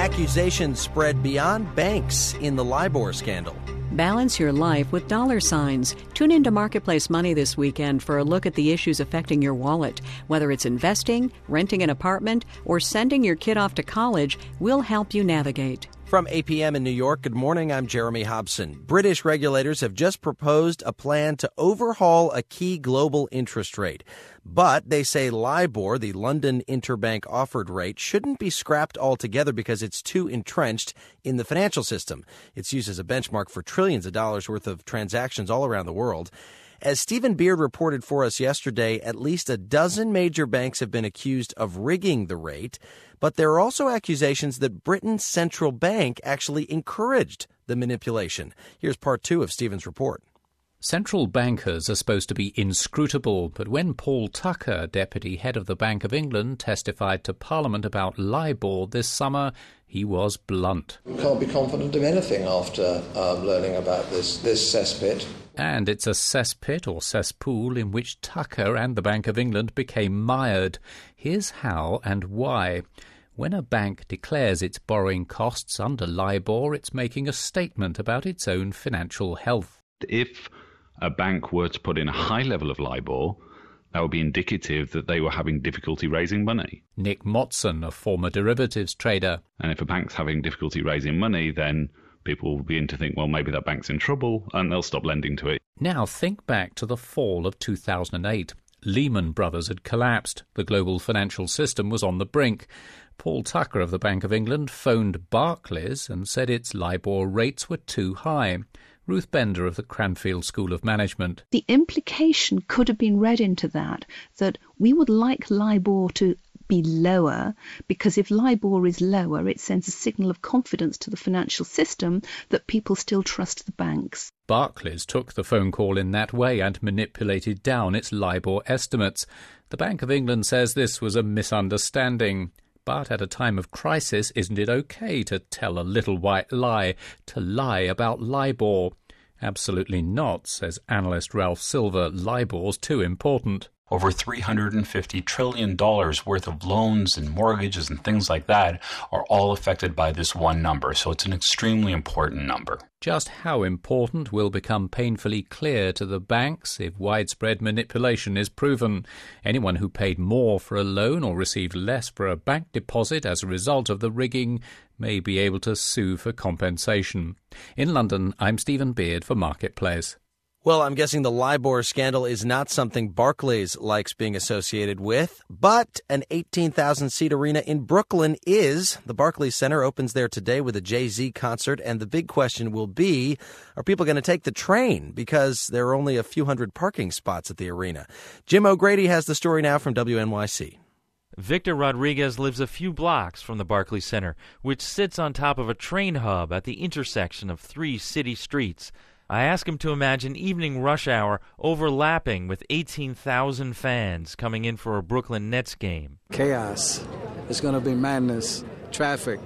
accusations spread beyond banks in the LIBOR scandal. Balance your life with dollar signs. Tune into Marketplace Money this weekend for a look at the issues affecting your wallet. Whether it's investing, renting an apartment, or sending your kid off to college, we'll help you navigate. From APM in New York, good morning, I'm Jeremy Hobson. British regulators have just proposed a plan to overhaul a key global interest rate. But they say LIBOR, the London Interbank Offered Rate, shouldn't be scrapped altogether because it's too entrenched in the financial system. It's used as a benchmark for trillions of dollars worth of transactions all around the world. As Stephen Beard reported for us yesterday, at least a dozen major banks have been accused of rigging the rate. But there are also accusations that Britain's central bank actually encouraged the manipulation. Here's part 2 of Stephen's report. Central bankers are supposed to be inscrutable, but when Paul Tucker, deputy head of the Bank of England, testified to Parliament about LIBOR this summer, he was blunt. We can't be confident of anything after learning about this cesspit. And it's a cesspit or cesspool in which Tucker and the Bank of England became mired. Here's how and why. When a bank declares its borrowing costs under LIBOR, it's making a statement about its own financial health. If a bank were to put in a high level of LIBOR, that would be indicative that they were having difficulty raising money. Nick Motson, a former derivatives trader. And if a bank's having difficulty raising money, then people will begin to think, well, maybe that bank's in trouble, and they'll stop lending to it. Now think back to the fall of 2008. Lehman Brothers had collapsed. The global financial system was on the brink. Paul Tucker of the Bank of England phoned Barclays and said its LIBOR rates were too high. Ruth Bender of the Cranfield School of Management. The implication could have been read into that we would like LIBOR to be lower, because if LIBOR is lower, it sends a signal of confidence to the financial system that people still trust the banks. Barclays took the phone call in that way and manipulated down its LIBOR estimates. The Bank of England says this was a misunderstanding. But at a time of crisis, isn't it okay to tell a little white lie, to lie about LIBOR? Absolutely not, says analyst Ralph Silver. LIBOR's too important. Over $350 trillion worth of loans and mortgages and things like that are all affected by this one number, so it's an extremely important number. Just how important will become painfully clear to the banks if widespread manipulation is proven. Anyone who paid more for a loan or received less for a bank deposit as a result of the rigging may be able to sue for compensation. In London, I'm Stephen Beard for Marketplace. Well, I'm guessing the LIBOR scandal is not something Barclays likes being associated with, but an 18,000-seat arena in Brooklyn is. The Barclays Center opens there today with a Jay-Z concert, and the big question will be, are people going to take the train? Because there are only a few hundred parking spots at the arena. Jim O'Grady has the story now from WNYC. Victor Rodriguez lives a few blocks from the Barclays Center, which sits on top of a train hub at the intersection of 3 city streets. I ask him to imagine evening rush hour overlapping with 18,000 fans coming in for a Brooklyn Nets game. Chaos. It's going to be madness. Traffic.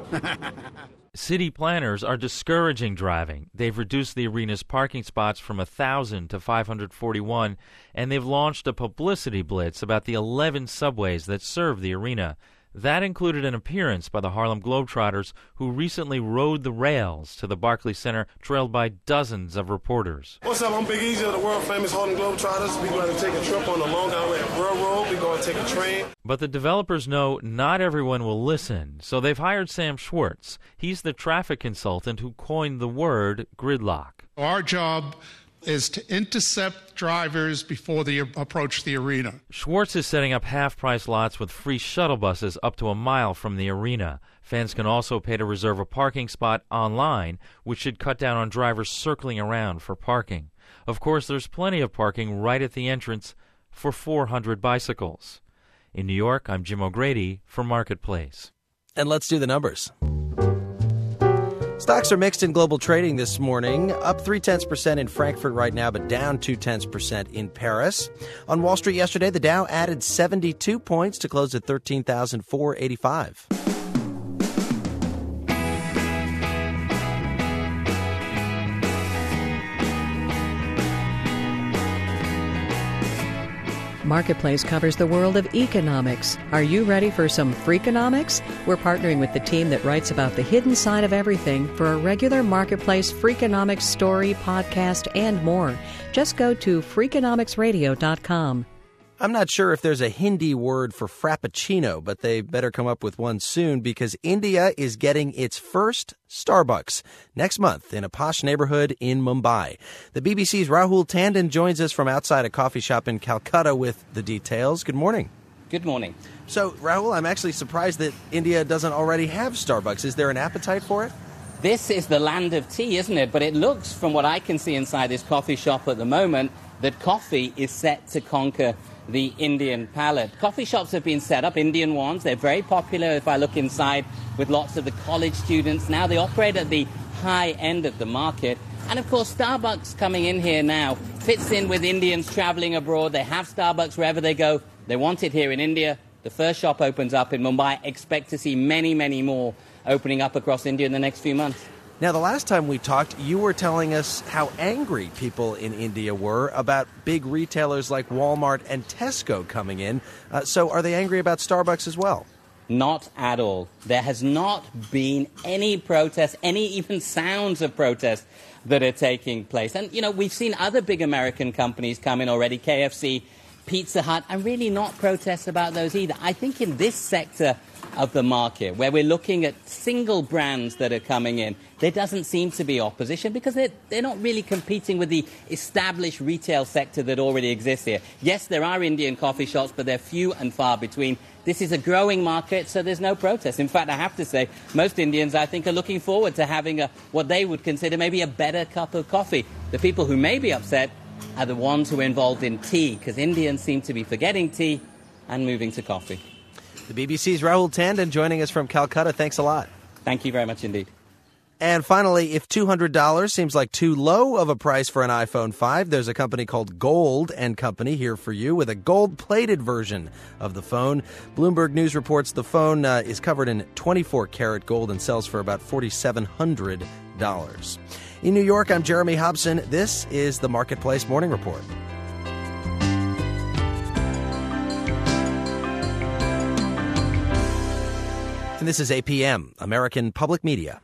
City planners are discouraging driving. They've reduced the arena's parking spots from 1,000 to 541, and they've launched a publicity blitz about the 11 subways that serve the arena. That included an appearance by the Harlem Globetrotters, who recently rode the rails to the Barclays Center, trailed by dozens of reporters. What's up? I'm Big Easy of the world-famous Harlem Globetrotters. We're going to take a trip on the Long Island Railroad. We're going to take a train. But the developers know not everyone will listen, so they've hired Sam Schwartz. He's the traffic consultant who coined the word gridlock. Our job is to intercept drivers before they approach the arena. Schwartz is setting up half-price lots with free shuttle buses up to a mile from the arena. Fans can also pay to reserve a parking spot online, which should cut down on drivers circling around for parking. Of course, there's plenty of parking right at the entrance for 400 bicycles. In New York, I'm Jim O'Grady for Marketplace. And let's do the numbers. Stocks are mixed in global trading this morning, up 0.3% in Frankfurt right now, but down 0.2% in Paris. On Wall Street yesterday, the Dow added 72 points to close at 13,485. Marketplace covers the world of economics. Are you ready for some Freakonomics? We're partnering with the team that writes about the hidden side of everything for a regular Marketplace Freakonomics story, podcast, and more. Just go to Freakonomicsradio.com. I'm not sure if there's a Hindi word for frappuccino, but they better come up with one soon because India is getting its first Starbucks next month in a posh neighborhood in Mumbai. The BBC's Rahul Tandon joins us from outside a coffee shop in Calcutta with the details. Good morning. Good morning. So, Rahul, I'm actually surprised that India doesn't already have Starbucks. Is there an appetite for it? This is the land of tea, isn't it? But it looks, from what I can see inside this coffee shop at the moment, that coffee is set to conquer the Indian palate. Coffee shops have been set up, Indian ones. They're very popular if I look inside with lots of the college students. Now they operate at the high end of the market. And of course, Starbucks coming in here now fits in with Indians traveling abroad. They have Starbucks wherever they go. They want it here in India. The first shop opens up in Mumbai. Expect to see many, many more opening up across India in the next few months. Now, the last time we talked, you were telling us how angry people in India were about big retailers like Walmart and Tesco coming in. So are they angry about Starbucks as well? Not at all. There has not been any protest, any even sounds of protest that are taking place. And, you know, we've seen other big American companies come in already, KFC, Pizza Hut, and really not protest about those either. I think in this sector of the market, where we're looking at single brands that are coming in, there doesn't seem to be opposition because they're not really competing with the established retail sector that already exists here. Yes, there are Indian coffee shops, but they're few and far between. This is a growing market, so there's no protest. In fact, I have to say, most Indians, I think, are looking forward to having what they would consider maybe a better cup of coffee. The people who may be upset are the ones who are involved in tea, because Indians seem to be forgetting tea and moving to coffee. The BBC's Rahul Tandon joining us from Calcutta. Thanks a lot. Thank you very much indeed. And finally, if $200 seems like too low of a price for an iPhone 5, there's a company called Gold & Company here for you with a gold-plated version of the phone. Bloomberg News reports the phone is covered in 24-karat gold and sells for about $4,700. In New York, I'm Jeremy Hobson. This is the Marketplace Morning Report. And this is APM, American Public Media.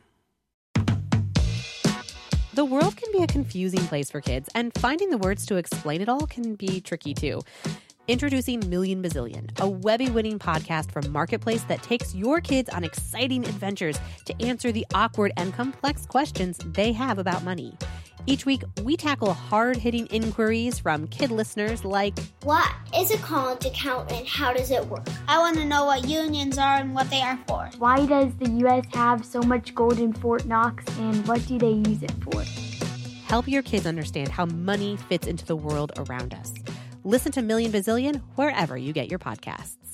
The world can be a confusing place for kids, and finding the words to explain it all can be tricky too. Introducing Million Bazillion, a Webby-winning podcast from Marketplace that takes your kids on exciting adventures to answer the awkward and complex questions they have about money. Each week, we tackle hard-hitting inquiries from kid listeners like, what is a college account and how does it work? I want to know what unions are and what they are for. Why does the U.S. have so much gold in Fort Knox and what do they use it for? Help your kids understand how money fits into the world around us. Listen to Million Bazillion wherever you get your podcasts.